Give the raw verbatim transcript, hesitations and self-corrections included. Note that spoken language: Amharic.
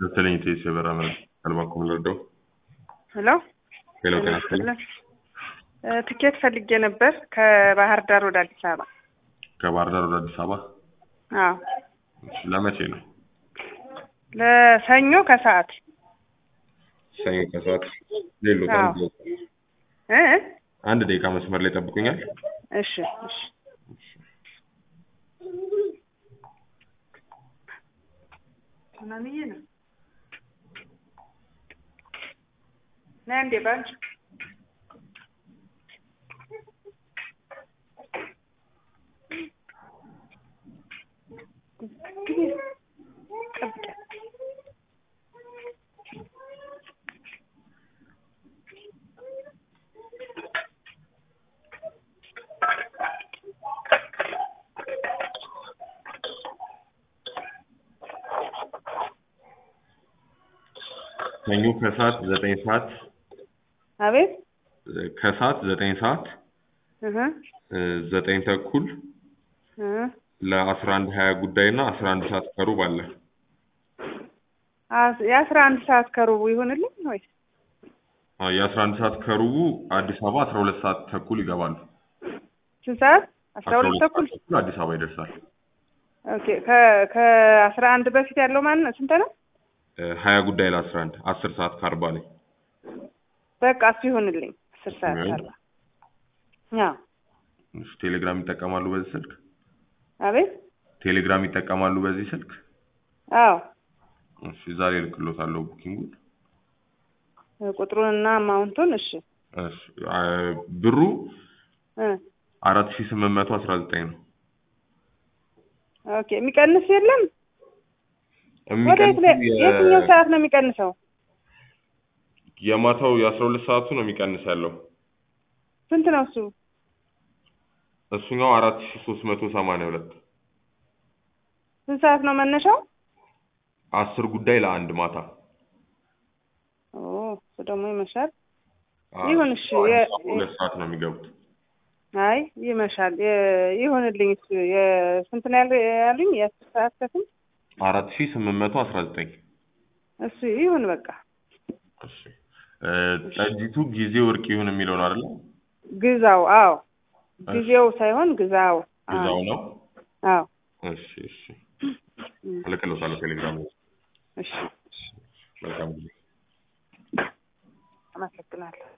Excelente, የበራ መረጃ አልባኩም ልወደው ሄሎ ሄሎ ጤና ትኬት ፈልጌ ነበር ከባህር ዳር ወደ አዲስ አበባ። ከባህር ዳር ወደ አዲስ አበባ? አዎ። ለመቼ ነው? ለሰኞ ከሰዓት። ሰኞ ከሰዓት ሌሎት አንድ እ አንድ ደቂቃ መስመር ላይ ጠብቁኛል። እሺ እሺ ማንዬ ነው ነንዴ ባንች ሰኞ ከሰዓት ዘጠኝ ሰዓት አቤት ከሰዓት ዘጠኝ ሰዓት እህ ዘጠኝ ተኩል እህ ለአስራ አንድ ሀያ ጉዳይና አስራ አንድ ሰዓት ከሩብ አለ። አስ የአስራ አንድ ሰዓት ከሩብ ይሆንልኝ ወይስ? አዎ የአስራ አንድ ሰዓት ከሩቡ አዲስ አበባ አስራ ሁለት ሰዓት ተኩል ይገባሉ። ስንት ሰዓት? አስራ ሁለት ተኩል አዲስ አበባ ይደርሳል። ኦኬ ከ ከአስራ አንድ በፊት ያለው ማን ስንት ነው? ሀያ ጉዳይ ለአስራ አንድ አስር ሰዓት ከአርባ ላይ በቃ እሱ ይሆንልኝ አስር ሰዓት ከአርባ አዎ። እሺ ቴሌግራም ይጠቀማሉ በዚህ ስልክ? አቤት ቴሌግራም ይጠቀማሉ በዚህ ስልክ? አዎ። እሺ ዛሬ ልክሎታለሁ ቡኪንጉን ቁጥሩንና አማውንቱን። እሺ እሺ ብሩ እ አራት ሺህ ስምንት መቶ አስራ ዘጠኝ ነው። ኦኬ የሚቀንስ የለም? የሚቀንስ የትኛው ሰዓት ነው የሚቀንሰው? የማታው የአስራ ሁለት ሰዓቱ ነው የሚቀንስ ያለው። ስንት ነው እሱ? እሱኛው አራት ሺህ ሶስት መቶ ሰማንያ ሁለት። ስንት ሰዓት ነው መነሻው? አስር ጉዳይ ለአንድ ማታ። ኦ እሱ ደግሞ ይመሻል። ይሁን እሺ ሁለት ሰዓት ነው የሚገቡት። አይ ይመሻል ይሁንልኝ። እሱ የስንት ነው ያሉኝ? የአስር ሰዓት ከስንት? አራት ሺህ ስምንት መቶ አስራ ዘጠኝ። እሱ ይሁን በቃ። እሺ ጠጅቱ ጊዜ ወርቅ ይሁን የሚለው ነው አይደል? ግዛው። አዎ ጊዜው ሳይሆን ግዛው። ግዛው ነው? አዎ። እሺ እሺ ልክሎታለሁ ቴሌግራም ላይ። እሺ መልካም ጊዜ። አመሰግናለሁ።